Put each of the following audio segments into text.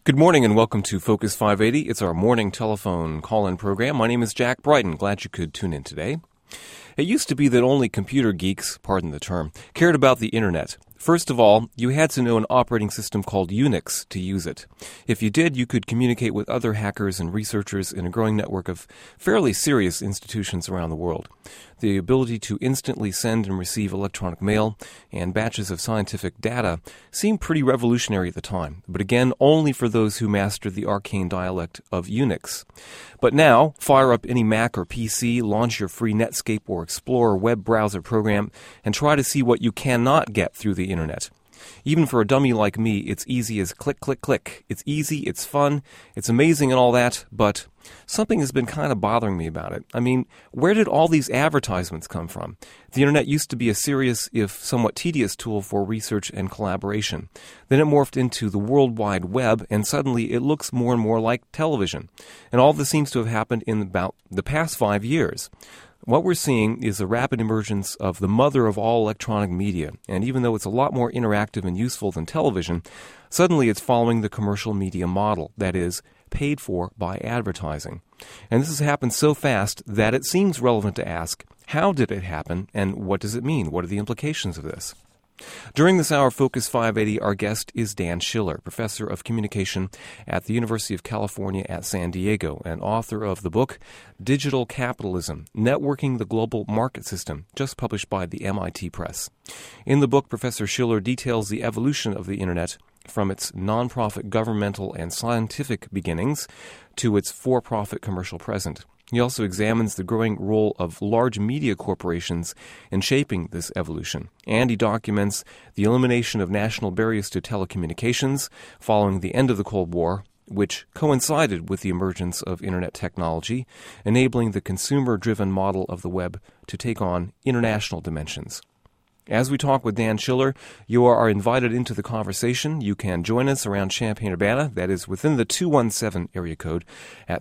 Good morning and welcome to Focus 580. It's our morning telephone call-in program. My name is Jack Brighton. Glad you could tune in today. It used to be that only computer geeks, pardon the term, cared about the Internet. First of all, you had to know an operating system called Unix to use it. If you did, you could communicate with other hackers and researchers in a growing network of fairly serious institutions around the world. The ability to instantly send and receive electronic mail and batches of scientific data seemed pretty revolutionary at the time, but again, only for those who mastered the arcane dialect of Unix. But now, fire up any Mac or PC, launch your free Netscape or Explorer web browser program, and try to see what you cannot get through the Internet. Even for a dummy like me, it's easy as click, click, click. It's easy, it's fun, it's amazing and all that, but something has been kind of bothering me about it. I mean, where did all these advertisements come from? The Internet used to be a serious, if somewhat tedious, tool for research and collaboration. Then it morphed into the World Wide Web, and suddenly it looks more and more like television. And all this seems to have happened in about the past 5 years. What we're seeing is a rapid emergence of the mother of all electronic media, and even though it's a lot more interactive and useful than television, suddenly it's following the commercial media model, that is, paid for by advertising. And this has happened so fast that it seems relevant to ask, how did it happen, and what does it mean? What are the implications of this? During this hour, Focus 580, our guest is Dan Schiller, professor of communication at the University of California at San Diego and author of the book Digital Capitalism, Networking the Global Market System, just published by the MIT Press. In the book, Professor Schiller details the evolution of the Internet from its nonprofit governmental and scientific beginnings to its for-profit commercial present. He also examines the growing role of large media corporations in shaping this evolution, and he documents the elimination of national barriers to telecommunications following the end of the Cold War, which coincided with the emergence of Internet technology, enabling the consumer-driven model of the web to take on international dimensions. As we talk with Dan Schiller, you are invited into the conversation. You can join us around Champaign-Urbana, that is within the 217 area code, at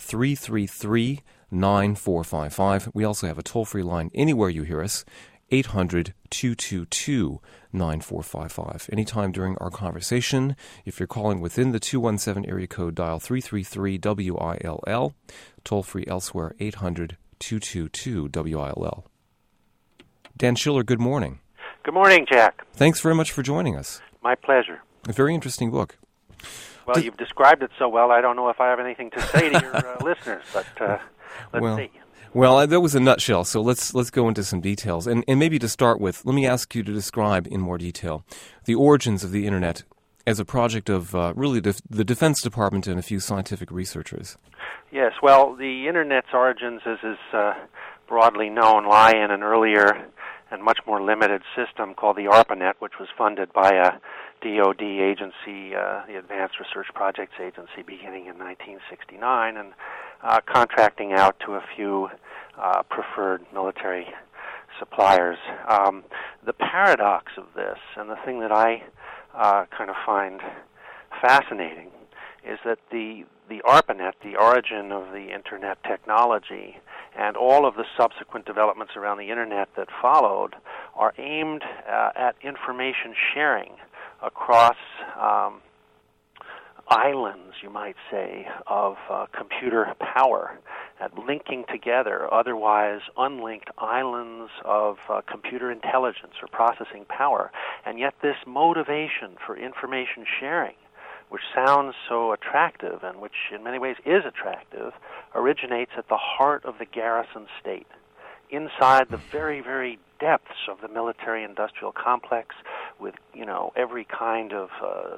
333-9455. We also have a toll-free line anywhere you hear us, 800-222-9455. Anytime during our conversation, if you're calling within the 217 area code, dial 333-WILL. Toll-free elsewhere, 800-222-WILL. Dan Schiller, good morning. Good morning, Jack. Thanks very much for joining us. My pleasure. A very interesting book. Well, you've described it so well, I don't know if I have anything to say to your listeners, but let's see. Well, that was a nutshell, so let's go into some details. And maybe to start with, let me ask you to describe in more detail the origins of the Internet as a project of really the Defense Department and a few scientific researchers. Yes, well, the Internet's origins, as is broadly known, lie in an earlier and much more limited system called the ARPANET, which was funded by a DoD agency, the Advanced Research Projects Agency, beginning in 1969, and contracting out to a few preferred military suppliers. The paradox of this, and the thing that I kind of find fascinating, is that the ARPANET, the origin of the Internet technology, and all of the subsequent developments around the Internet that followed are aimed at information sharing across islands, you might say, of computer power, at linking together otherwise unlinked islands of computer intelligence or processing power. And yet this motivation for information sharing, which sounds so attractive and which in many ways is attractive, originates at the heart of the garrison state, inside the very, very depths of the military-industrial complex, with, every kind of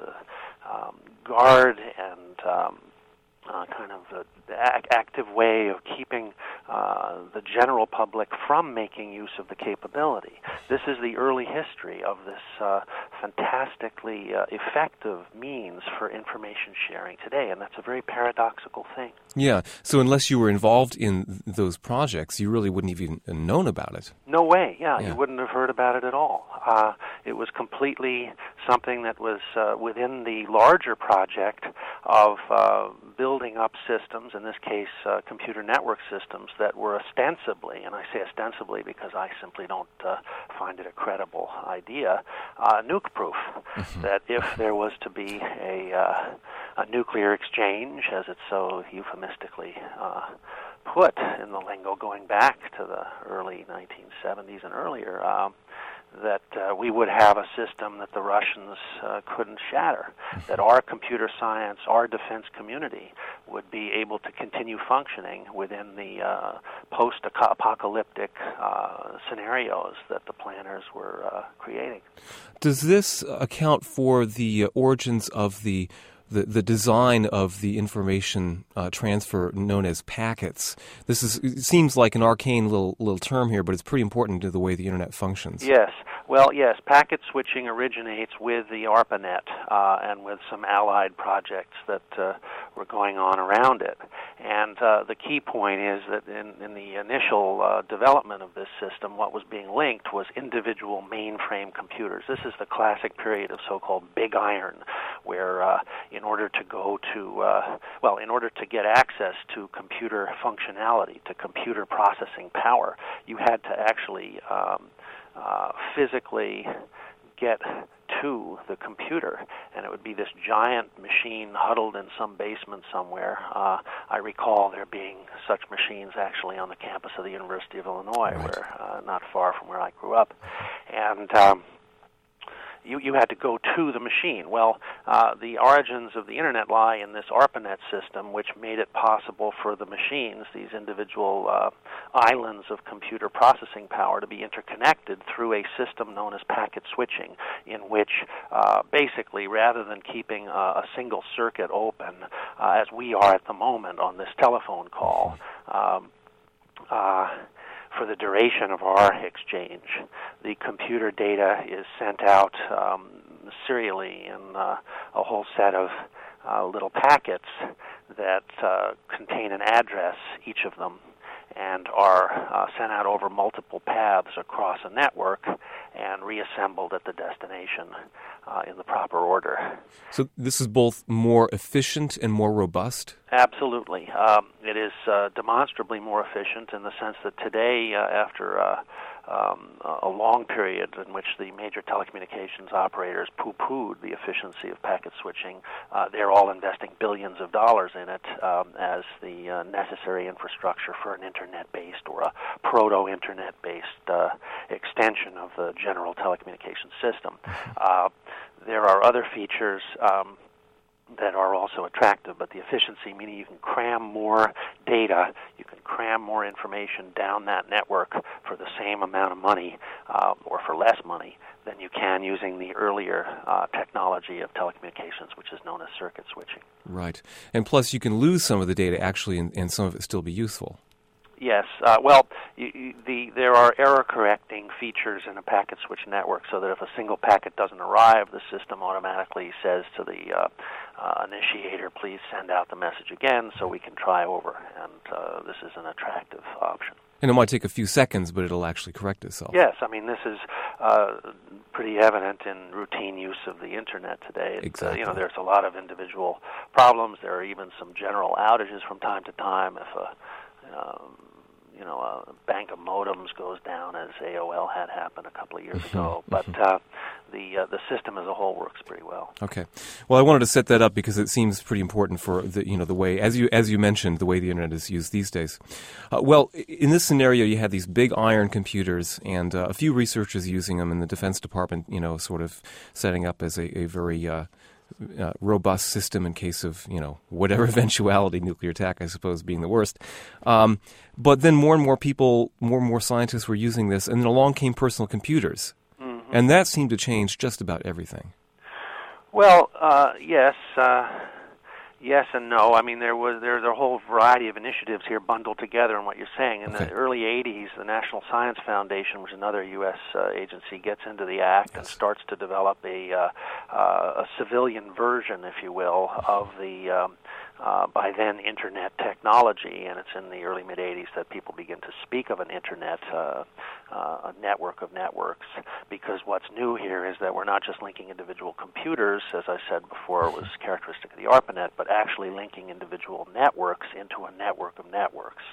guard and kind of active way of keeping the general public from making use of the capability. This is the early history of this fantastically effective means for information sharing today, and that's a very paradoxical thing. Yeah, so unless you were involved in those projects, you really wouldn't have even known about it. No way, yeah. You wouldn't have heard about it at all. It was completely something that was within the larger project of building up systems, in this case computer network systems, that were ostensibly, and I say ostensibly because I simply don't find it a credible idea, nuke-proof. That if there was to be a nuclear exchange, as it's so euphemistically put in the lingo, going back to the early 1970s and earlier, that we would have a system that the Russians couldn't shatter, that our computer science, our defense community would be able to continue functioning within the post-apocalyptic scenarios that the planners were creating. Does this account for the origins of the design of the information transfer known as packets? It seems like an arcane little term here, but it's pretty important to the way the Internet functions. Yes. Well, yes, packet switching originates with the ARPANET and with some allied projects that were going on around it. And the key point is that in the initial development of this system, what was being linked was individual mainframe computers. This is the classic period of so-called big iron, where in order to get access to computer functionality, to computer processing power, you had to actually physically get to the computer, and it would be this giant machine huddled in some basement somewhere. I recall there being such machines actually on the campus of the University of Illinois, right, where not far from where I grew up, and you had to go to the machine. Well, the origins of the Internet lie in this ARPANET system, which made it possible for the machines, these individual islands of computer processing power, to be interconnected through a system known as packet switching, in which basically, rather than keeping a single circuit open, as we are at the moment on this telephone call, for the duration of our exchange, the computer data is sent out serially in a whole set of little packets that contain an address, each of them, and are sent out over multiple paths across a network and reassembled at the destination in the proper order. So this is both more efficient and more robust? Absolutely. It is demonstrably more efficient in the sense that today, after a long period in which the major telecommunications operators poo-pooed the efficiency of packet switching, they're all investing billions of dollars in it as the necessary infrastructure for an Internet-based or a proto-Internet-based extension of the general telecommunications system. There are other features that are also attractive, but the efficiency, meaning you can cram more data, you can cram more information down that network for the same amount of money or for less money than you can using the earlier technology of telecommunications, which is known as circuit switching. Right. And plus you can lose some of the data actually and some of it still be useful. Yes. There are error-correcting features in a packet switch network, so that if a single packet doesn't arrive, the system automatically says to the initiator, please send out the message again so we can try over. And this is an attractive option. And it might take a few seconds, but it'll actually correct itself. Yes. I mean, this is pretty evident in routine use of the Internet today. Exactly. There's a lot of individual problems. There are even some general outages from time to time. If a bank of modems goes down, as AOL had happened a couple of years ago. But the system as a whole works pretty well. Okay. Well, I wanted to set that up because it seems pretty important for the way, as you mentioned, the way the Internet is used these days. Well, in this scenario, you had these big iron computers and a few researchers using them in the Defense Department, sort of setting up as a very robust system in case of, whatever eventuality, nuclear attack, I suppose, being the worst. But then more and more people, more and more scientists were using this, and then along came personal computers. Mm-hmm. And that seemed to change just about everything. Well, yes. Yes and no. I mean, there's a whole variety of initiatives here bundled together in what you're saying. In the early 80s, the National Science Foundation, which is another U.S. agency, gets into the act and starts to develop a civilian version, if you will, of the by then Internet technology. And it's in the early mid-80s that people begin to speak of an Internet, a network of networks, because what's new here is that we're not just linking individual computers, as I said before, it was characteristic of the ARPANET, but actually linking individual networks into a network of networks.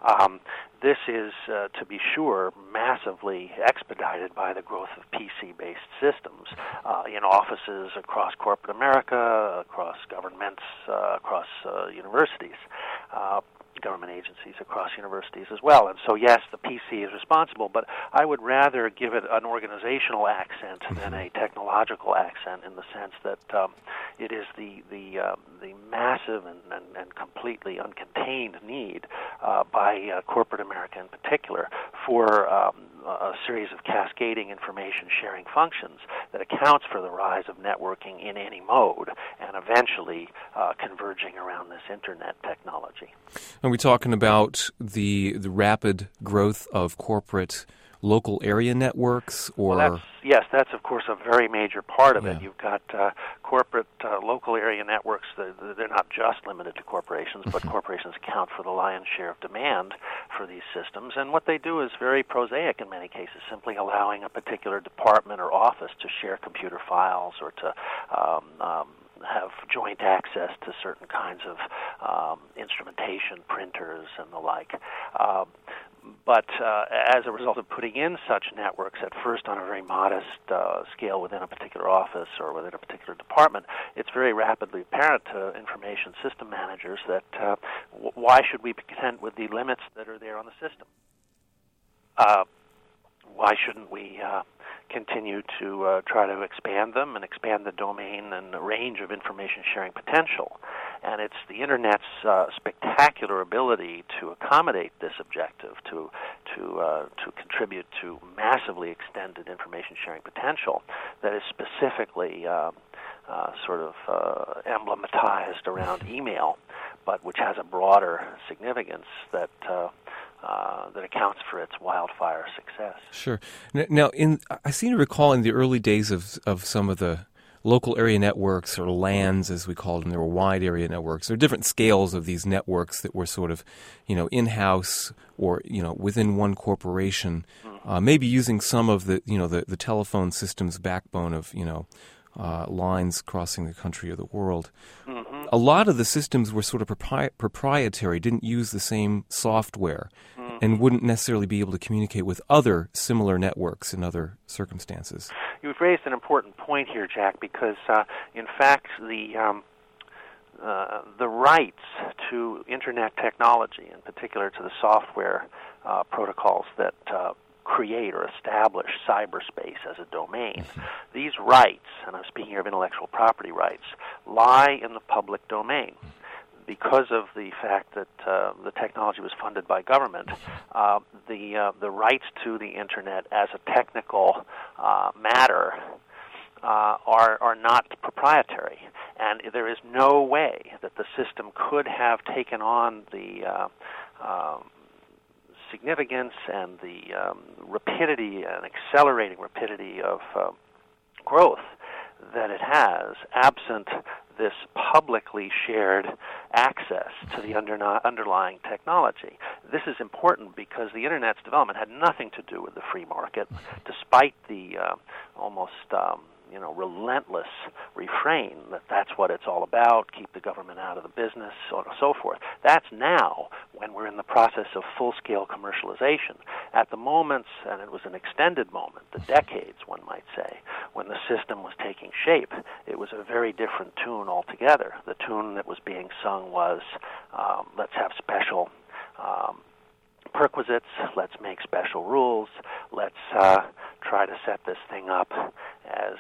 This is, to be sure, massively expedited by the growth of PC-based systems in offices across corporate America, across governments, across universities. Government agencies across universities as well. And so, yes, the PC is responsible, but I would rather give it an organizational accent than a technological accent, in the sense that it is the massive and completely uncontained need by corporate America in particular for a series of cascading information sharing functions that accounts for the rise of networking in any mode, and eventually converging around this internet technology. Are we talking about the rapid growth of corporate local area networks, or? Well, that's of course a very major part of it. You've got corporate local area networks. They're not just limited to corporations, but corporations account for the lion's share of demand for these systems. And what they do is very prosaic in many cases, simply allowing a particular department or office to share computer files, or to have joint access to certain kinds of instrumentation, printers, and the like. But as a result of putting in such networks, at first on a very modest scale within a particular office or within a particular department, it's very rapidly apparent to information system managers that why should we be content with the limits that are there on the system? Why shouldn't we continue to try to expand them and expand the domain and the range of information sharing potential? And it's the Internet's spectacular ability to accommodate this objective, to contribute to massively extended information sharing potential, that is specifically emblematized around email, but which has a broader significance that accounts for its wildfire success. Sure. Now, I seem to recall in the early days of some of the local area networks, or LANs as we called them, there were wide area networks. There are different scales of these networks that were sort of, in-house or, within one corporation, maybe using some of the telephone system's backbone of, lines crossing the country or the world. Mm-hmm. A lot of the systems were sort of proprietary, didn't use the same software, and wouldn't necessarily be able to communicate with other similar networks in other circumstances. You've raised an important point here, Jack, because in fact the rights to Internet technology, in particular to the software protocols that create or establish cyberspace as a domain, these rights, and I'm speaking here of intellectual property rights, lie in the public domain. Because of the fact that the technology was funded by government, the rights to the Internet as a technical matter are not proprietary, and there is no way that the system could have taken on the significance and the rapidity and accelerating rapidity of growth that it has, absent this publicly shared access to the underlying technology. This is important because the Internet's development had nothing to do with the free market, despite the almost relentless refrain that that's what it's all about, keep the government out of the business, so on and so forth. That's now, when we're in the process of full-scale commercialization. At the moments, and it was an extended moment, the decades, one might say, when the system was taking shape, it was a very different tune altogether. The tune that was being sung was, let's have special perquisites, let's make special rules, let's try to set this thing up as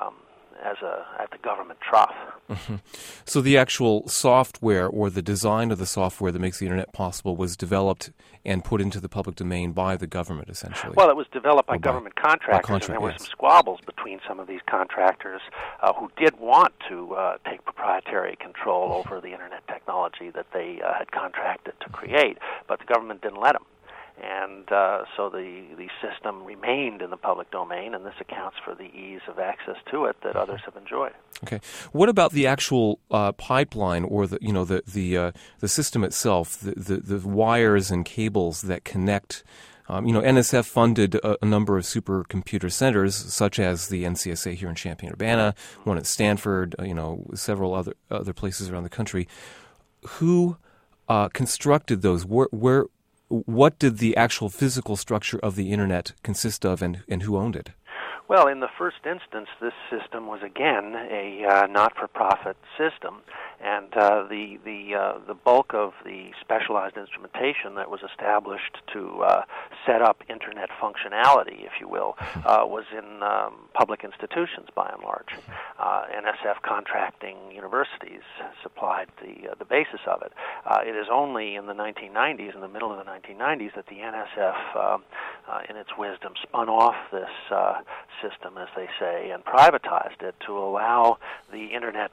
at the government trough. Mm-hmm. So the actual software or the design of the software that makes the Internet possible was developed and put into the public domain by the government, essentially. Well, it was developed by government contractors, and there were some squabbles between some of these contractors who did want to take proprietary control over the Internet technology that they had contracted to create, but the government didn't let them. And so the system remained in the public domain, and this accounts for the ease of access to it that others have enjoyed. Okay, what about the actual pipeline, or the system itself, the wires and cables that connect? NSF funded a number of supercomputer centers, such as the NCSA here in Champaign-Urbana, one at Stanford, several other places around the country. Who constructed those? what did the actual physical structure of the Internet consist of, and who owned it? Well, in the first instance, this system was again a not-for-profit system, and the bulk of the specialized instrumentation that was established to set up Internet functionality, if you will, was in public institutions by and large. NSF contracting universities supplied the basis of it. It is only in the 1990s, in the middle of the 1990s, that the NSF, in its wisdom, spun off this system, as they say, and privatized it to allow the Internet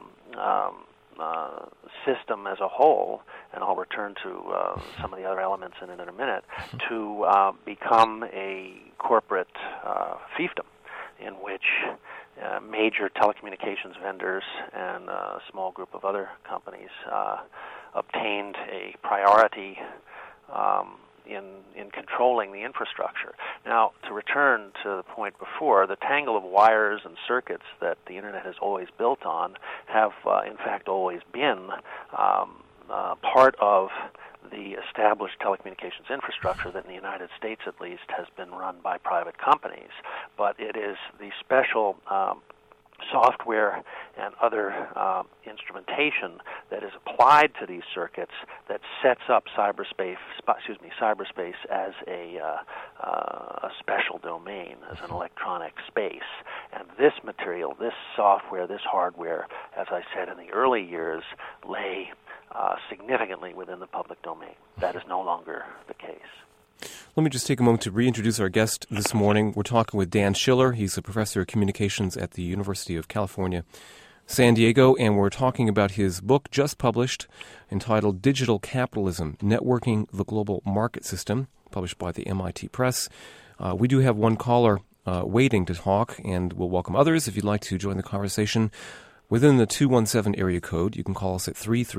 system as a whole, and I'll return to some of the other elements in it in a minute, to become a corporate fiefdom in which major telecommunications vendors and a small group of other companies obtained a priority in controlling the infrastructure. Now, to return to the point before, the tangle of wires and circuits that the Internet has always built on have, in fact, always been part of the established telecommunications infrastructure that in the United States, at least, has been run by private companies. But it is the special software and other instrumentation that is applied to these circuits that sets up cyberspace as a special domain, as an electronic space. And this material, this software, this hardware, as I said in the early years, lay significantly within the public domain. That is no longer the case. Let me just take a moment to reintroduce our guest this morning. We're talking with Dan Schiller. He's a professor of communications at the University of California, San Diego, and we're talking about his book just published entitled Digital Capitalism, Networking the Global Market System, published by the MIT Press. We do have one caller waiting to talk, and we'll welcome others if you'd like to join the conversation. Within the 217 area code, you can call us at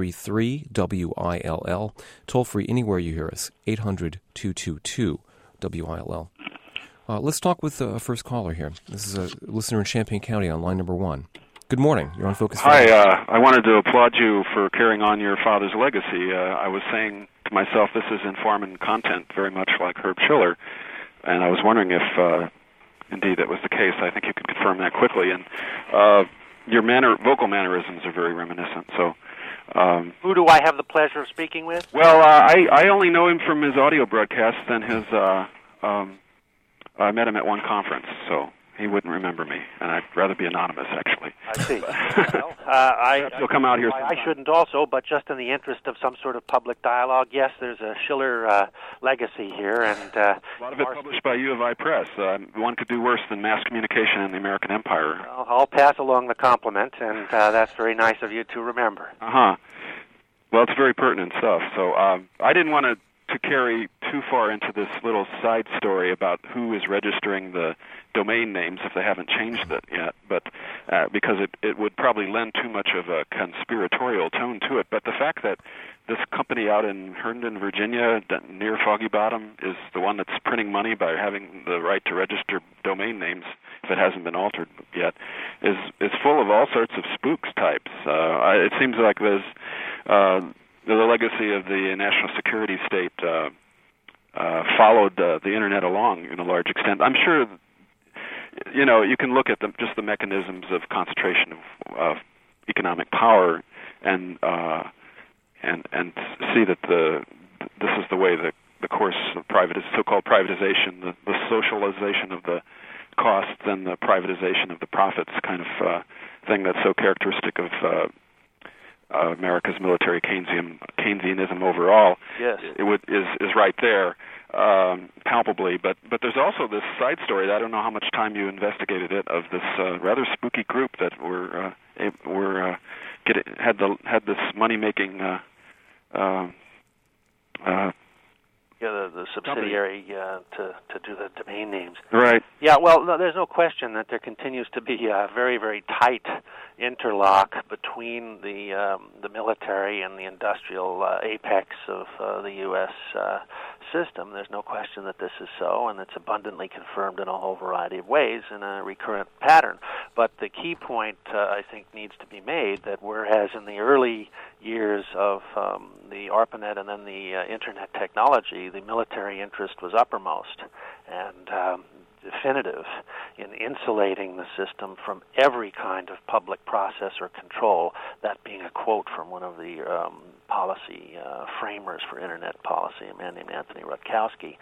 333-WILL. Toll free anywhere you hear us, 800-222-WILL. Let's talk with the first caller here. This is a listener in Champaign County on line number 1. Good morning. You're on Focus. Hi. I wanted to applaud you for carrying on your father's legacy. I was saying to myself, this is informing content very much like Herb Schiller, and I was wondering if indeed that was the case. I think you could confirm that quickly. And your vocal mannerisms are very reminiscent. So, who do I have the pleasure of speaking with? Well, I only know him from his audio broadcasts and his. I met him at one conference, so he wouldn't remember me, and I'd rather be anonymous, actually. I see. Well, he'll come out here. I shouldn't also, but just in the interest of some sort of public dialogue, yes, there's a Schiller legacy here, and a lot of it published by U of I Press. One could do worse than mass communication in the American Empire. Well, I'll pass along the compliment, and that's very nice of you to remember. Well, it's very pertinent stuff. So I didn't want to carry too far into this little side story about who is registering the domain names if they haven't changed it yet, but because it would probably lend too much of a conspiratorial tone to it. But the fact that this company out in Herndon, Virginia, near Foggy Bottom, is the one that's printing money by having the right to register domain names, if it hasn't been altered yet, is full of all sorts of spooks types. It seems like there's the legacy of the national security state followed the Internet along in a large extent. I'm sure, you can look at just the mechanisms of concentration of economic power and see that this is the way the course of so-called privatization, the socialization of the costs and the privatization of the profits kind of thing that's so characteristic of America's military Keynesianism overall. Yes. is right there, palpably. But there's also this side story that I don't know how much time you investigated it, of this rather spooky group that had this money making. The subsidiary to do the domain names. Right. Yeah, well, no, there's no question that there continues to be a very, very tight interlock between the military and the industrial apex of the U.S. System. There's no question that this is so, and it's abundantly confirmed in a whole variety of ways in a recurrent pattern. But the key point, I think, needs to be made that whereas in the early years of the ARPANET and then the Internet technology, the military interest was uppermost and definitive in insulating the system from every kind of public process or control, that being a quote from one of the policy framers for Internet policy, a man named Anthony Rutkowski.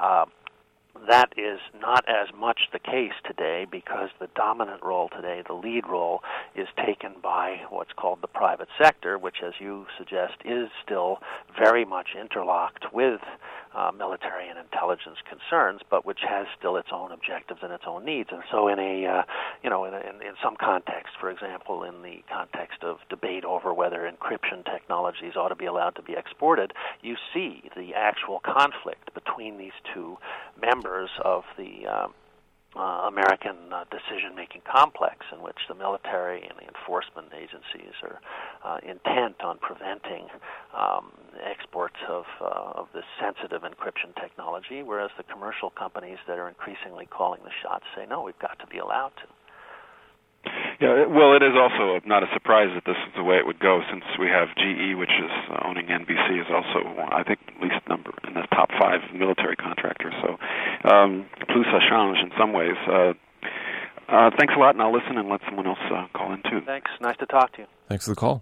That is not as much the case today because the dominant role today, the lead role, is taken by what's called the private sector, which, as you suggest, is still very much interlocked with military and intelligence concerns, but which has still its own objectives and its own needs. And so, in some context, for example, in the context of debate over whether encryption technologies ought to be allowed to be exported, you see the actual conflict between these two members of the American decision-making complex, in which the military and the enforcement agencies are intent on preventing exports of this sensitive encryption technology, whereas the commercial companies that are increasingly calling the shots say, no, we've got to be allowed to. Yeah, well, it is also not a surprise that this is the way it would go, since we have GE, which is owning NBC, is also, I think, at least number in the top 5 military contractors. So, plus ça change in some ways. Thanks a lot, and I'll listen and let someone else call in too. Thanks. Nice to talk to you. Thanks for the call.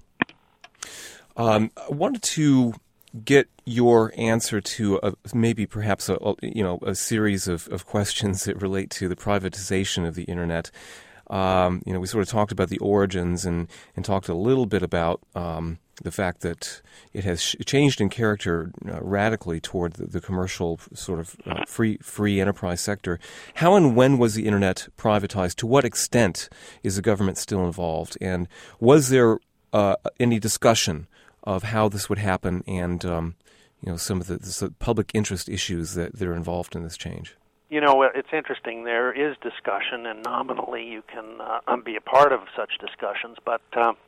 I wanted to get your answer to perhaps a series of questions that relate to the privatization of the Internet. We sort of talked about the origins and talked a little bit about the fact that it has changed in character radically toward the commercial sort of free enterprise sector. How and when was the Internet privatized? To what extent is the government still involved? And was there any discussion of how this would happen and some of the public interest issues that are involved in this change? It's interesting. There is discussion, and nominally you can be a part of such discussions, but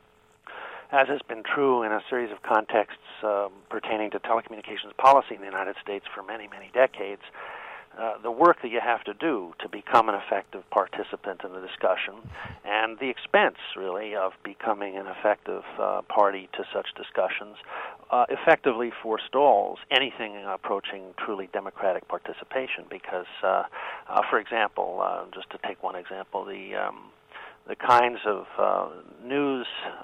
as has been true in a series of contexts pertaining to telecommunications policy in the United States for many, many decades, the work that you have to do to become an effective participant in the discussion and the expense, really, of becoming an effective party to such discussions effectively forestalls anything approaching truly democratic participation because, for example, just to take one example, the kinds of news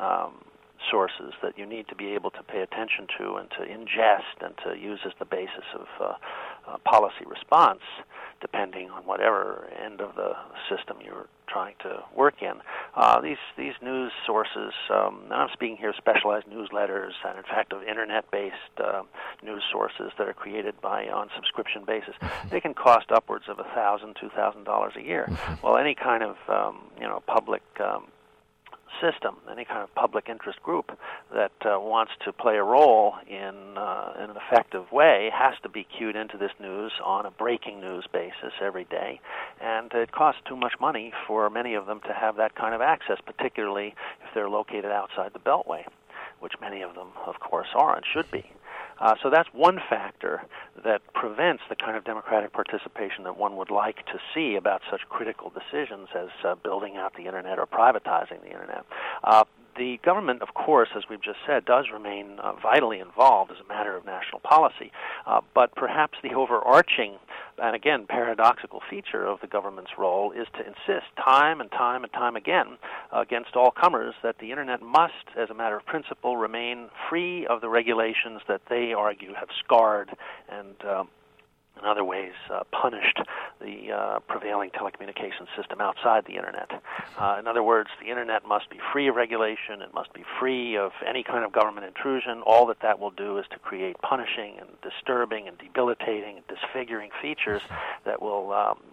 sources that you need to be able to pay attention to and to ingest and to use as the basis of policy response, depending on whatever end of the system you're trying to work in. These news sources, and I'm speaking here of specialized newsletters and, in fact, of Internet-based news sources that are created on subscription basis, they can cost upwards of $1,000, $2,000 a year. Well, any kind of public system, any kind of public interest group that wants to play a role in an effective way has to be cued into this news on a breaking news basis every day, and it costs too much money for many of them to have that kind of access, particularly if they're located outside the Beltway, which many of them, of course, are and should be. So that's one factor that prevents the kind of democratic participation that one would like to see about such critical decisions as building out the Internet or privatizing the Internet. The government, of course, as we've just said, does remain vitally involved as a matter of national policy, but perhaps the overarching and, again, paradoxical feature of the government's role is to insist time and time and time again against all comers that the Internet must, as a matter of principle, remain free of the regulations that they argue have scarred and in other ways punished the prevailing telecommunications system outside the Internet. In other words, the Internet must be free of regulation. It must be free of any kind of government intrusion. All that will do is to create punishing and disturbing and debilitating and disfiguring features that will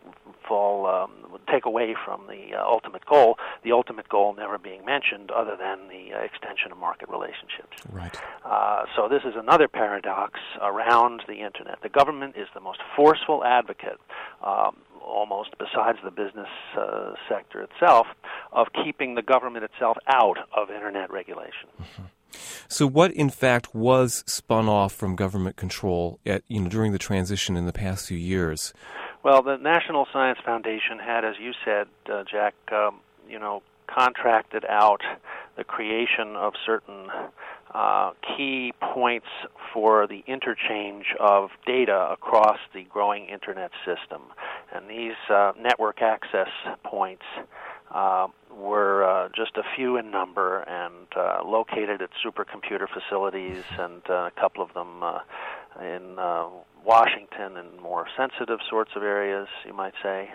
take away from the ultimate goal, the ultimate goal never being mentioned other than the extension of market relationships. Right. So this is another paradox around the Internet. The government is the most forceful advocate, almost besides the business sector itself, of keeping the government itself out of Internet regulation. Mm-hmm. So what, in fact, was spun off from government control during the transition in the past few years? Well, the National Science Foundation had, as you said, Jack, contracted out the creation of certain key points for the interchange of data across the growing Internet system. And these network access points were just a few in number and located at supercomputer facilities, and a couple of them in Washington and more sensitive sorts of areas, you might say.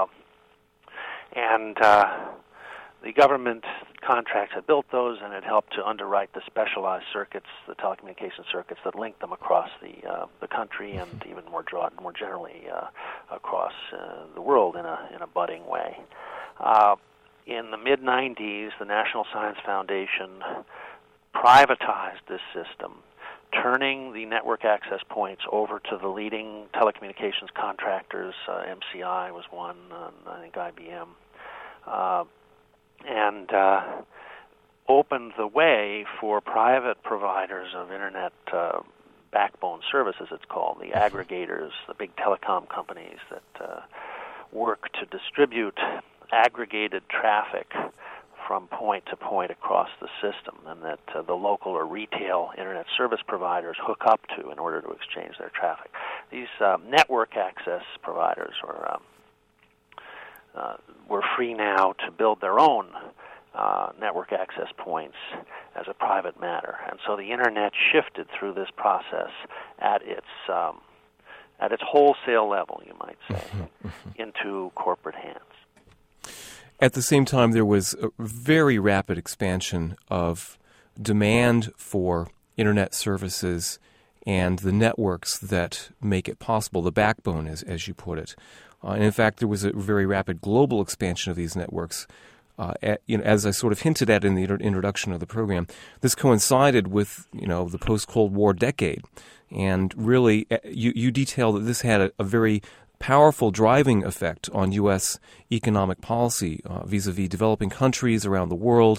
The government contracts had built those, and it helped to underwrite the specialized circuits, the telecommunication circuits that linked them across the country, and even more generally across the world in a budding way. In the mid-'90s, the National Science Foundation privatized this system, turning the network access points over to the leading telecommunications contractors. MCI was one, I think IBM. And opened the way for private providers of Internet backbone services, it's called, the aggregators, the big telecom companies that work to distribute aggregated traffic from point to point across the system, and that the local or retail Internet service providers hook up to in order to exchange their traffic. These network access providers were free now to build their own network access points as a private matter, and so the Internet shifted through this process at its wholesale level, you might say, into corporate hands. At the same time, there was a very rapid expansion of demand for Internet services and the networks that make it possible, the backbone, as you put it. And in fact, there was a very rapid global expansion of these networks. As I sort of hinted at in the introduction of the program, this coincided with the post-Cold War decade, and really, you detail that this had a very powerful driving effect on U.S. economic policy vis-a-vis developing countries around the world.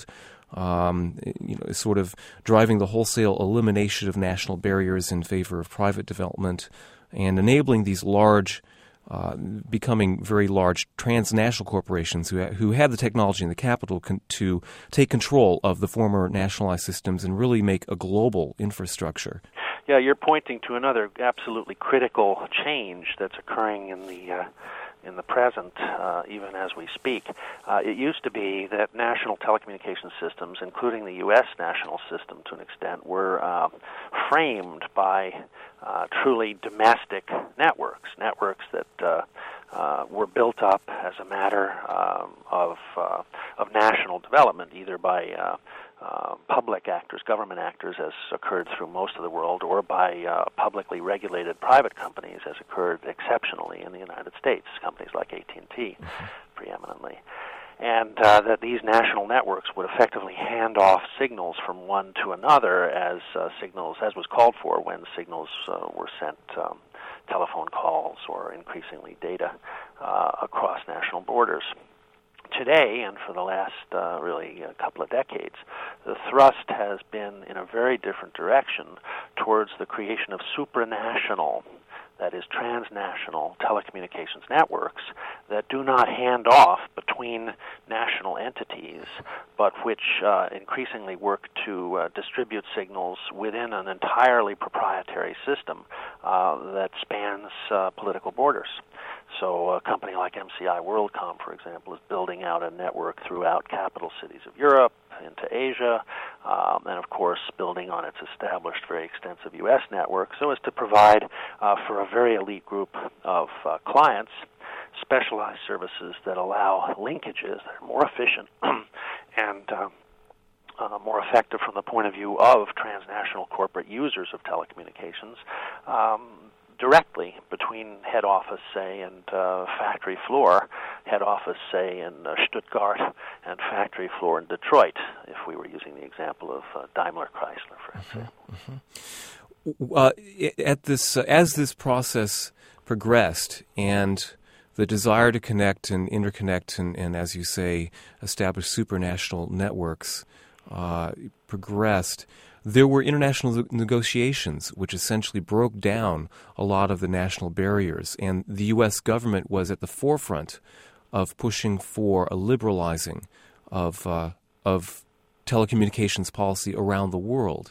Sort of driving the wholesale elimination of national barriers in favor of private development, and enabling these becoming very large transnational corporations who had the technology and the capital to take control of the former nationalized systems and really make a global infrastructure. Yeah, you're pointing to another absolutely critical change that's occurring in the present, even as we speak. It used to be that national telecommunications systems, including the U.S. national system to an extent, were framed by truly domestic networks that were built up as a matter of national development, either by public actors, government actors, as occurred through most of the world, or by publicly regulated private companies, as occurred exceptionally in the United States, companies like AT&T preeminently. And that these national networks would effectively hand off signals from one to another as was called for when signals were sent, telephone calls or increasingly data across national borders. Today, and for the last really a couple of decades, the thrust has been in a very different direction towards the creation of supranational, that is, transnational telecommunications networks that do not hand off between national entities, but which increasingly work to distribute signals within an entirely proprietary system that spans political borders. So a company like MCI WorldCom, for example, is building out a network throughout capital cities of Europe, into Asia, and of course building on its established, very extensive U.S. network, so as to provide for a very elite group of clients specialized services that allow linkages that are more efficient and more effective from the point of view of transnational corporate users of telecommunications, directly between head office, say, and factory floor, head office, say, in Stuttgart, and factory floor in Detroit, if we were using the example of Daimler Chrysler, for example. As this process progressed and the desire to connect and interconnect and as you say, establish supranational networks progressed, there were international negotiations which essentially broke down a lot of the national barriers, and the U.S. government was at the forefront of pushing for a liberalizing of telecommunications policy around the world.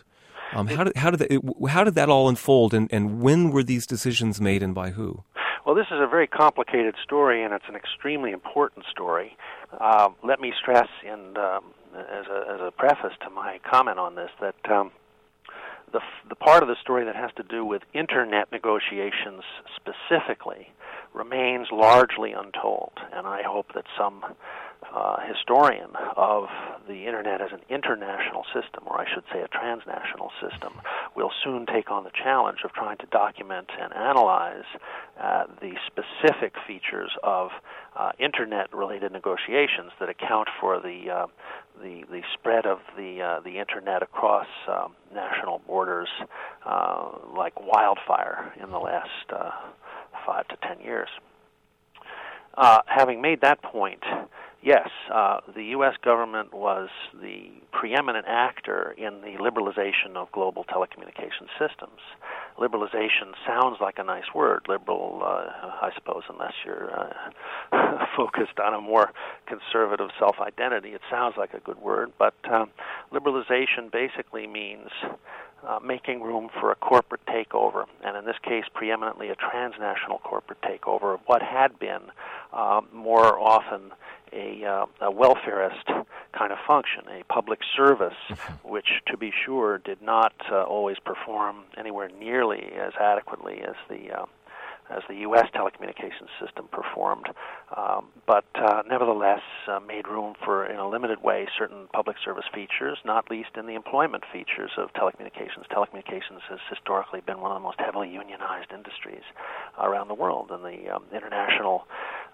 How did that all unfold, and when were these decisions made, and by who? Well, this is a very complicated story, and it's an extremely important story. Let me stress, as a preface to my comment on this, that the part of the story that has to do with Internet negotiations specifically remains largely untold, and I hope that some historian of the Internet as an international system, or I should say a transnational system, will soon take on the challenge of trying to document and analyze the specific features of Internet-related negotiations that account for the spread of the Internet across national borders like wildfire in the last 5 to 10 years. Having made that point, yes, the U.S. government was the preeminent actor in the liberalization of global telecommunications systems. Liberalization sounds like a nice word. Liberal, I suppose, unless you're focused on a more conservative self-identity, it sounds like a good word. But liberalization basically means making room for a corporate takeover, and in this case, preeminently a transnational corporate takeover of what had been more often a welfarist kind of function, a public service, which, to be sure, did not always perform anywhere nearly as adequately as the U.S. telecommunications system performed, but nevertheless made room for, in a limited way, certain public service features, not least in the employment features of telecommunications. Telecommunications has historically been one of the most heavily unionized industries around the world, and the international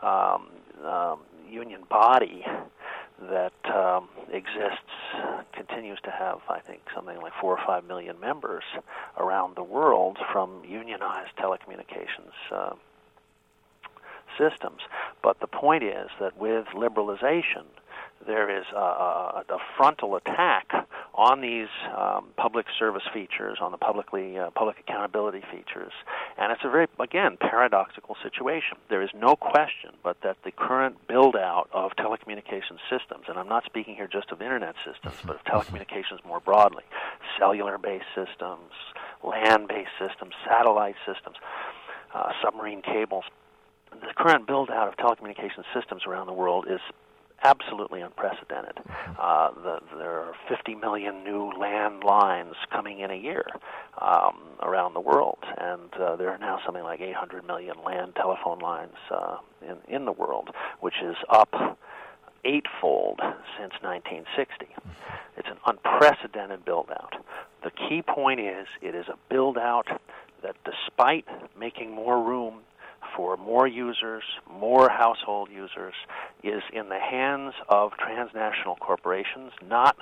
union body that exists continues to have, I think, something like 4 or 5 million members around the world from unionized telecommunications systems. But the point is that with liberalization, there is a frontal attack on these public service features, on the public accountability features, and it's a very, again, paradoxical situation. There is no question but that the current build-out of telecommunications systems, and I'm not speaking here just of Internet systems, but of telecommunications more broadly, cellular-based systems, land-based systems, satellite systems, submarine cables, the current build-out of telecommunications systems around the world is absolutely unprecedented. There are 50 million new land lines coming in a year around the world, and there are now something like 800 million land telephone lines in the world, which is up eightfold since 1960. It's an unprecedented build-out. The key point is it is a build-out that, despite making more room for more users, more household users, is in the hands of transnational corporations, not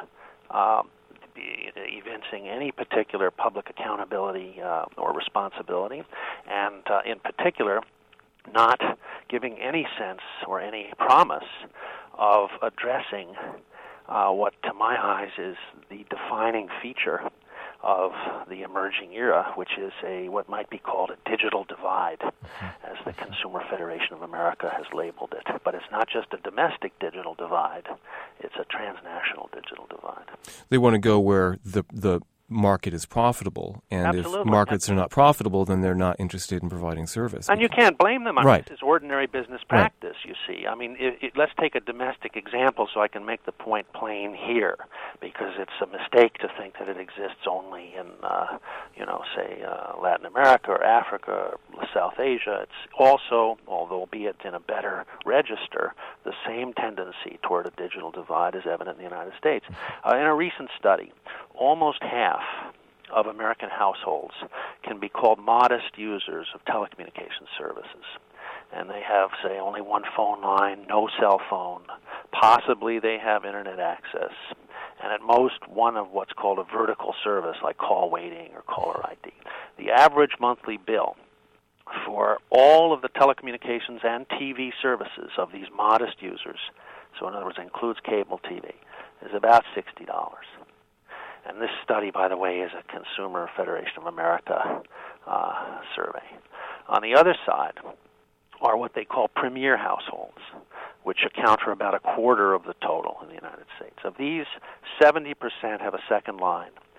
evincing any particular public accountability or responsibility, and in particular, not giving any sense or any promise of addressing what, to my eyes, is the defining feature of the emerging era, which is what might be called a digital divide, as the Consumer Federation of America has labeled it. But it's not just a domestic digital divide, it's a transnational digital divide. They want to go where the market is profitable, and Absolutely. If markets are not profitable, then they're not interested in providing service. And you can't blame them. I mean, Right. This is ordinary business practice, you see. I mean, let's take a domestic example so I can make the point plain here, because it's a mistake to think that it exists only in, say, Latin America or Africa or South Asia. It's also, although albeit in a better register, the same tendency toward a digital divide is evident in the United States. In a recent study, almost half of American households can be called modest users of telecommunications services. And they have, say, only one phone line, no cell phone. Possibly they have Internet access. And at most, one of what's called a vertical service, like call waiting or caller ID. The average monthly bill for all of the telecommunications and TV services of these modest users, so in other words, includes cable TV, is about $60. And this study, by the way, is a Consumer Federation of America survey. On the other side are what they call premier households, which account for about a quarter of the total in the United States. Of these, 70% have a second line.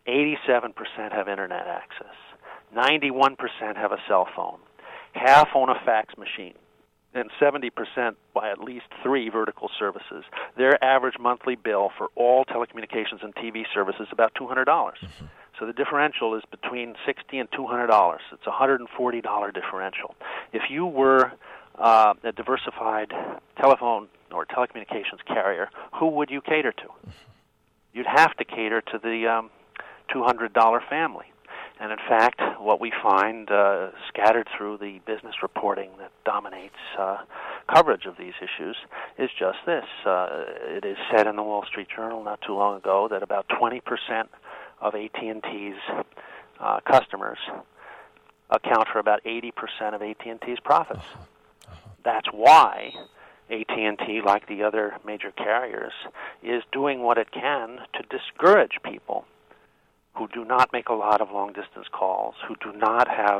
87% have internet access. 91% have a cell phone. Half own a fax machine. And 70% buy at least 3 vertical services. Their average monthly bill for all telecommunications and TV services is about $200. Mm-hmm. So the differential is between $60 and $200. It's a $140 differential. If you were a diversified telephone or telecommunications carrier, who would you cater to? You'd have to cater to the $200 family. And in fact, what we find scattered through the business reporting that dominates coverage of these issues is just this. It is said in the Wall Street Journal not too long ago that about 20% of AT&T's customers account for about 80% of AT&T's profits. That's why AT&T, like the other major carriers, is doing what it can to discourage people who do not make a lot of long-distance calls, who do not have,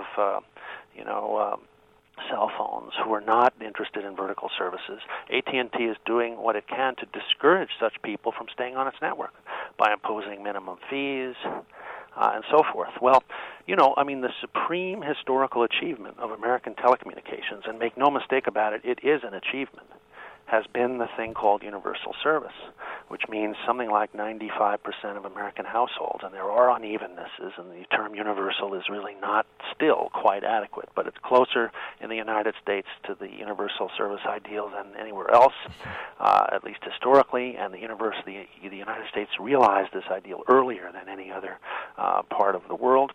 cell phones, who are not interested in vertical services. AT&T is doing what it can to discourage such people from staying on its network by imposing minimum fees and so forth. Well, the supreme historical achievement of American telecommunications, and make no mistake about it, it is an achievement, has been the thing called universal service, which means something like 95% of American households, and there are unevennesses, and the term universal is really not still quite adequate, but it's closer in the United States to the universal service ideal than anywhere else, at least historically, and the United States realized this ideal earlier than any other part of the world.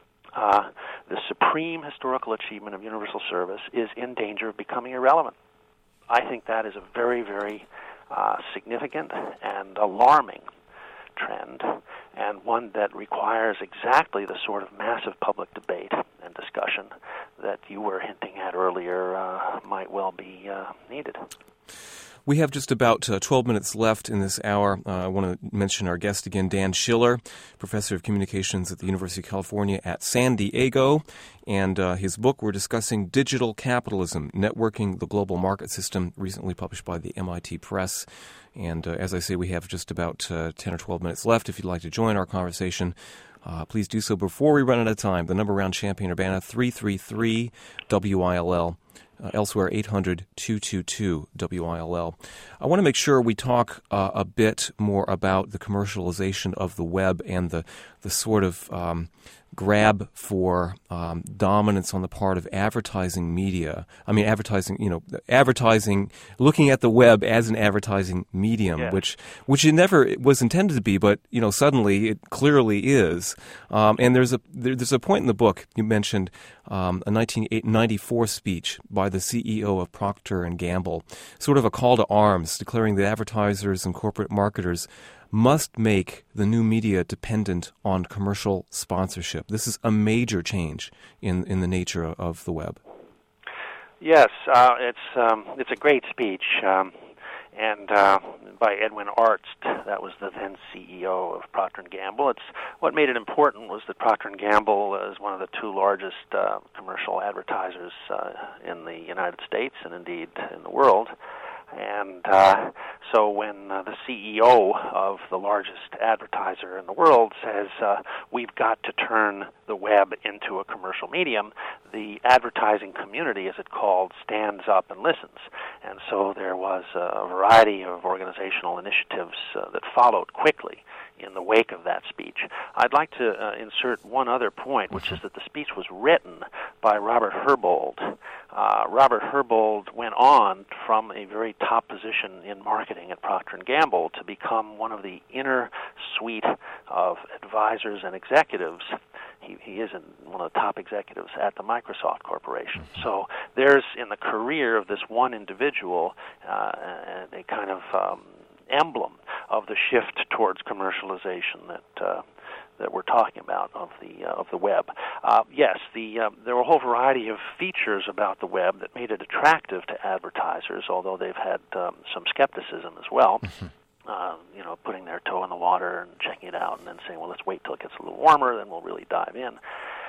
The supreme historical achievement of universal service is in danger of becoming irrelevant. I think that is a very, very significant and alarming trend, and one that requires exactly the sort of massive public debate and discussion that you were hinting at earlier might well be needed. We have just about 12 minutes left in this hour. I want to mention our guest again, Dan Schiller, professor of communications at the University of California at San Diego. And his book, we're discussing Digital Capitalism, Networking the Global Market System, recently published by the MIT Press. And as I say, we have just about 10 or 12 minutes left. If you'd like to join our conversation, please do so before we run out of time. The number around Champaign-Urbana, 333-WILL. Elsewhere, 800-222-WILL. I want to make sure we talk a bit more about the commercialization of the web and the sort of grab for dominance on the part of advertising media. I mean, advertising, looking at the web as an advertising medium, yeah. which it never was intended to be, but suddenly it clearly is. And there's a point in the book you mentioned, a 1994 speech by the CEO of Procter & Gamble, sort of a call to arms, declaring that advertisers and corporate marketers must make the new media dependent on commercial sponsorship. This is a major change in the nature of the web. Yes, it's a great speech, and by Edwin Arzt, that was the then CEO of Procter & Gamble. What made it important was that Procter & Gamble is one of the 2 largest commercial advertisers in the United States and indeed in the world. And so when the CEO of the largest advertiser in the world says, we've got to turn the web into a commercial medium, the advertising community, as it's called, stands up and listens. And so there was a variety of organizational initiatives that followed quickly in the wake of that speech. I'd like to insert one other point, which is that the speech was written by Robert Herbold. Robert Herbold went on from a very top position in marketing at Procter & Gamble to become one of the inner suite of advisors and executives. He is one of the top executives at the Microsoft Corporation. So there's, in the career of this one individual, a kind of emblem of the shift towards commercialization that we're talking about of the web. Yes, there were a whole variety of features about the web that made it attractive to advertisers, although they've had some skepticism as well. Putting their toe in the water and checking it out and then saying, well, let's wait till it gets a little warmer, then we'll really dive in.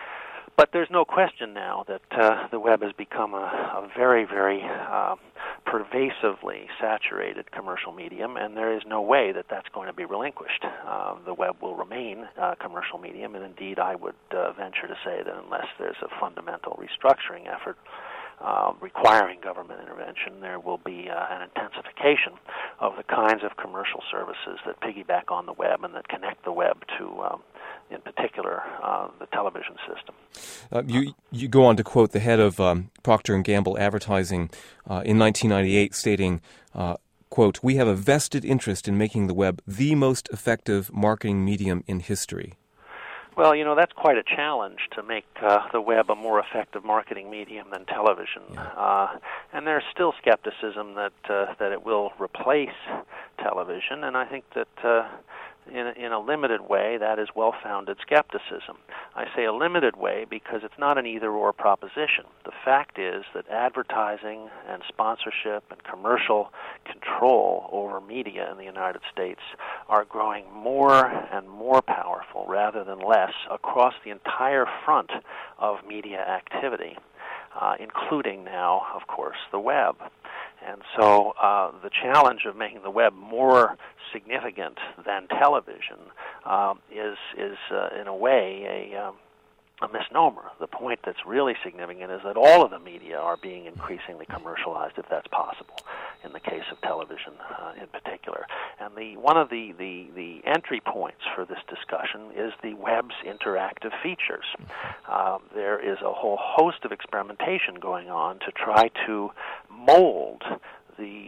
But there's no question now that the web has become a very, very pervasively saturated commercial medium, and there is no way that that's going to be relinquished. The web will remain a commercial medium, and indeed I would venture to say that unless there's a fundamental restructuring effort requiring government intervention, there will be an intensification of the kinds of commercial services that piggyback on the web and that connect the web to, in particular, the television system. You go on to quote the head of Procter & Gamble Advertising in 1998 stating, quote, "We have a vested interest in making the web the most effective marketing medium in history." Well, that's quite a challenge to make the web a more effective marketing medium than television. And there's still skepticism that it will replace television, and I think that in a limited way that is well-founded skepticism. I say a limited way because it's not an either-or proposition. The fact is that advertising and sponsorship and commercial control over media in the United States are growing more and more powerful rather than less across the entire front of media activity, including now, of course, the web. And so the challenge of making the web more significant than television is in a way a misnomer. The point that's really significant is that all of the media are being increasingly commercialized, if that's possible, in the case of television in particular. And one of the entry points for this discussion is the web's interactive features. There is a whole host of experimentation going on to try to mold the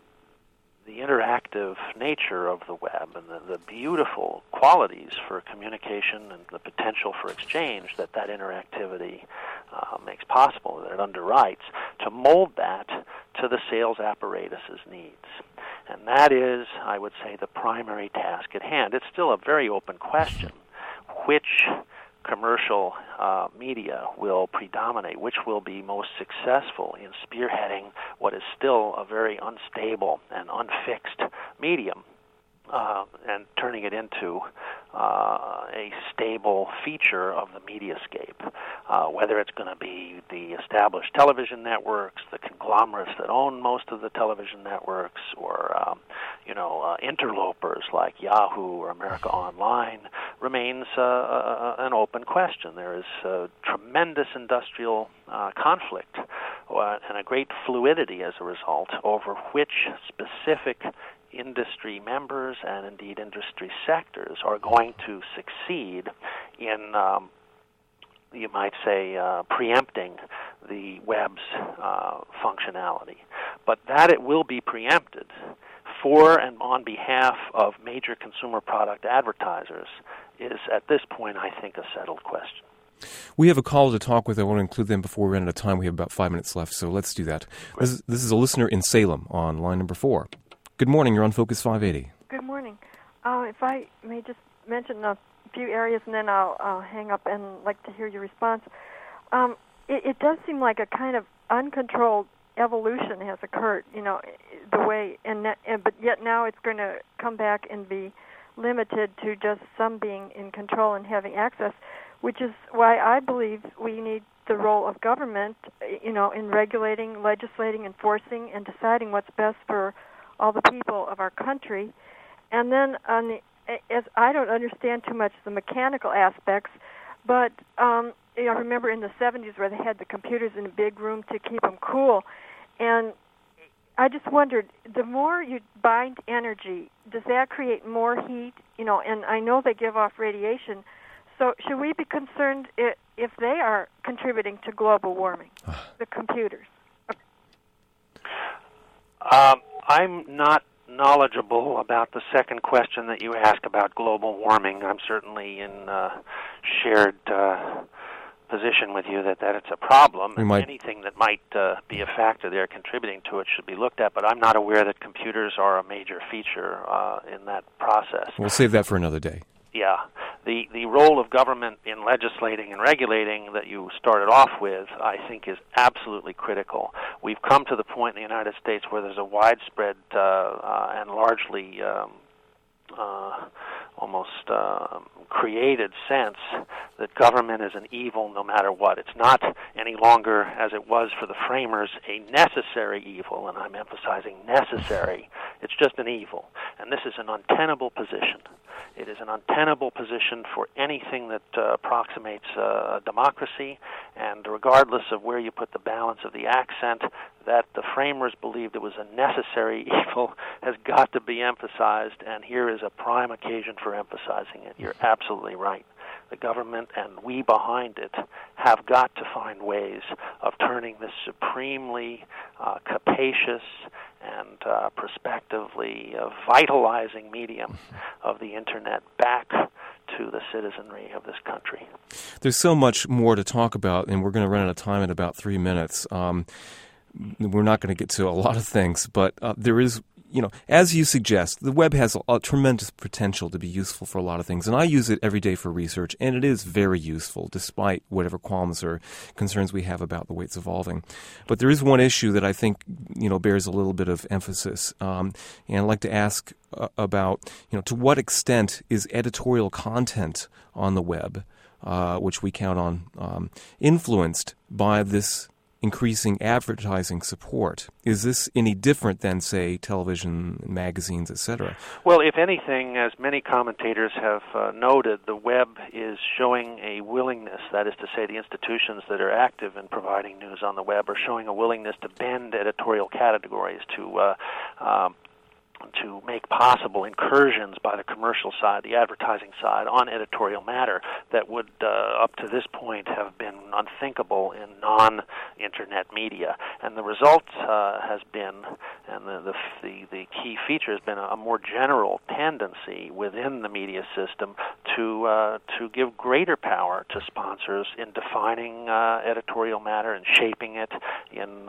interactive nature of the web and the beautiful qualities for communication and the potential for exchange that interactivity makes possible, that it underwrites, to mold that to the sales apparatus's needs. And that is, I would say, the primary task at hand. It's still a very open question which commercial media will predominate, which will be most successful in spearheading what is still a very unstable and unfixed medium and turning it into a stable feature of the mediascape, whether it's going to be the established television networks, the conglomerates that own most of the television networks, or interlopers like Yahoo or America Online, remains an open question. There is tremendous industrial conflict and a great fluidity as a result over which specific industry members and indeed industry sectors are going to succeed in, you might say, preempting the web's functionality. But that it will be preempted for and on behalf of major consumer product advertisers is, at this point, I think, a settled question. We have a caller to talk with. I want to include them before we run out of time. We have about 5 minutes left, so let's do that. This is a listener in Salem on line number 4. Good morning. You're on Focus 580. Good morning. If I may just mention a few areas, and then I'll hang up and like to hear your response. It does seem like a kind of uncontrolled evolution has occurred, the way, but yet now it's going to come back and be limited to just some being in control and having access, which is why I believe we need the role of government, in regulating, legislating, enforcing, and deciding what's best for all the people of our country. And then, as I don't understand too much the mechanical aspects, but I remember in the 70s where they had the computers in a big room to keep them cool, and I just wondered, the more you bind energy, does that create more heat? And I know they give off radiation, so should we be concerned if they are contributing to global warming, the computers? I'm not knowledgeable about the second question that you asked about global warming. I'm certainly in shared position with you that it's a problem. Anything that might be a factor there contributing to it should be looked at, but I'm not aware that computers are a major feature in that process. We'll save that for another day. Yeah. The role of government in legislating and regulating that you started off with, I think, is absolutely critical. We've come to the point in the United States where there's a widespread and largely almost created sense that government is an evil no matter what. It's not any longer, as it was for the framers, a necessary evil, and I'm emphasizing necessary. It's just an evil. And this is an untenable position. It is an untenable position for anything that approximates democracy, and regardless of where you put the balance of the accent, that the framers believed it was a necessary evil has got to be emphasized, and here is a prime occasion for emphasizing it. You're absolutely right. The government and we behind it have got to find ways of turning this supremely capacious and prospectively vitalizing medium of the Internet back to the citizenry of this country. There's so much more to talk about, and we're going to run out of time in about 3 minutes. We're not going to get to a lot of things, but there is, as you suggest, the web has a tremendous potential to be useful for a lot of things. And I use it every day for research, and it is very useful, despite whatever qualms or concerns we have about the way it's evolving. But there is one issue that I think, bears a little bit of emphasis. And I'd like to ask about, to what extent is editorial content on the web, which we count on, influenced by this increasing advertising support? Is this any different than, say, television, magazines, etc.? Well, if anything, as many commentators have noted, the web is showing a willingness, that is to say, the institutions that are active in providing news on the web are showing a willingness to bend editorial categories, to make possible incursions by the commercial side, the advertising side, on editorial matter that would, up to this point, have been unthinkable in non-Internet media. And the result has been, and the key feature has been a more general tendency within the media system to give greater power to sponsors in defining editorial matter and shaping it, in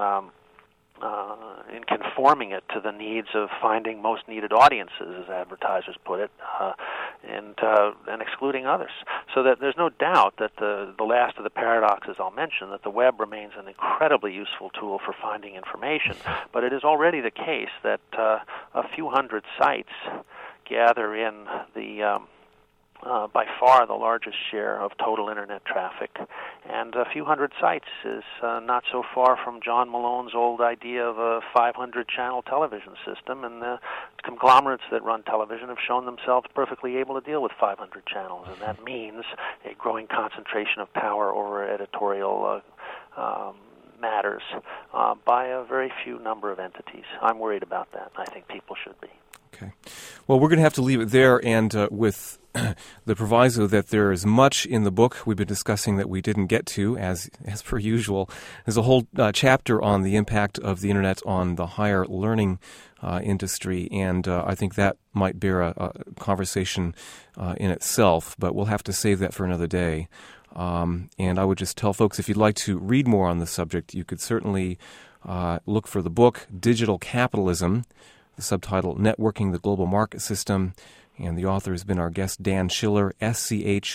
conforming it to the needs of finding most needed audiences, as advertisers put it, and excluding others. So that there's no doubt that the last of the paradoxes I'll mention, that the web remains an incredibly useful tool for finding information, but it is already the case that a few hundred sites gather in the by far the largest share of total Internet traffic, and a few hundred sites is not so far from John Malone's old idea of a 500-channel television system, and the conglomerates that run television have shown themselves perfectly able to deal with 500 channels, and that means a growing concentration of power over editorial matters by a very few number of entities. I'm worried about that. I think people should be. Okay. Well, we're going to have to leave it there, and with the proviso that there is much in the book we've been discussing that we didn't get to, as per usual. There's a whole chapter on the impact of the Internet on the higher learning industry, and I think that might bear a conversation in itself, but we'll have to save that for another day. And I would just tell folks, if you'd like to read more on the subject, you could certainly look for the book, Digital Capitalism, the subtitle, Networking the Global Market System, and the author has been our guest, Dan Schiller, Schiller,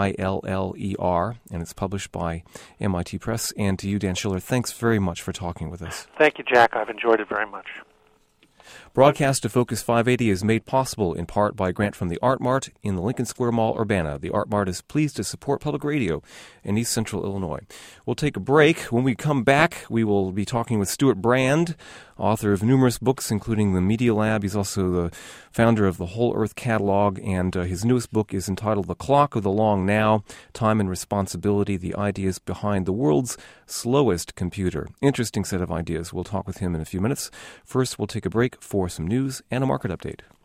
and it's published by MIT Press. And to you, Dan Schiller, thanks very much for talking with us. Thank you, Jack. I've enjoyed it very much. Broadcast of Focus 580 is made possible in part by a grant from the Art Mart in the Lincoln Square Mall, Urbana. The Art Mart is pleased to support public radio in East Central Illinois. We'll take a break. When we come back, we will be talking with Stuart Brand, author of numerous books, including The Media Lab. He's also the founder of the Whole Earth Catalog, and his newest book is entitled The Clock of the Long Now, Time and Responsibility, the Ideas Behind the World's Slowest Computer. Interesting set of ideas. We'll talk with him in a few minutes. First, we'll take a break for some news and a market update.